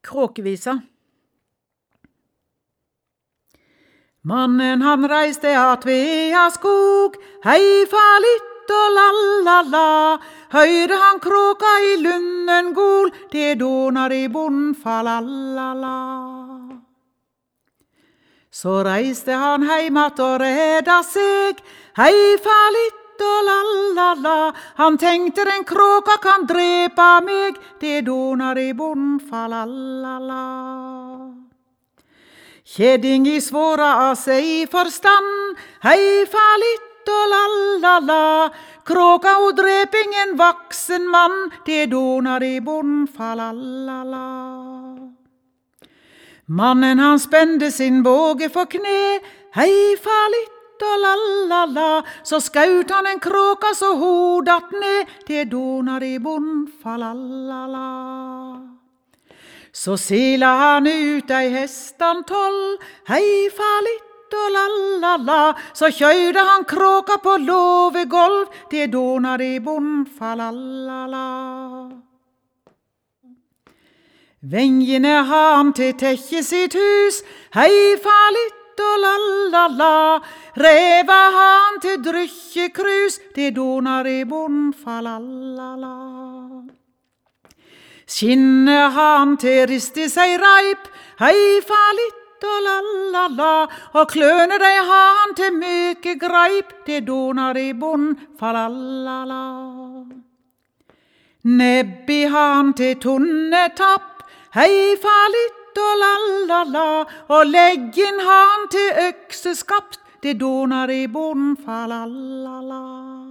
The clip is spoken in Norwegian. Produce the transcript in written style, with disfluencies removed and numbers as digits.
Kråkevisa. Mannen han reiste av Tvea skog, hei falitt og la-la-la. Høyde han kråka i lunden gol, det donar i bond fa-la-la-la. Så reiste han heimat og redda seg, hei falitt og la-la-la. Han tenkte den kråka kan drepa meg, det donar i bond fa-la-la-la. Kjedding i svåra av seg i forstand, hei falitt og la-la-la. Kråka og dreping en vaksen mann, det donar i bond fa-la-la-la. Mannen han spende sin båge for kne, hei falitt og la-la-la. Så skaut han en kråka så hodat ned, det donar i bond fa-la-la-la. Så sila han ut ei hestan 12, hei falitt og la-la-la. Så kjøyde han kråka på låve golv, det donar i bond fa-la-la-la. Vengjene han til tekkje sitt hus, hei falitt og la-la-la. Reva han til drykkekrus, det donar i bond fa-la-la-la. Skinne han til riste seg reip, hei falitt og la-la-la. Og kløne dei han til møke greip, det donar i bond fa-la-la-la. Nebbi han til tunne tapp, hei falitt og la-la-la. Og leggen han til økseskapt, det donar i bond fa-la-la-la.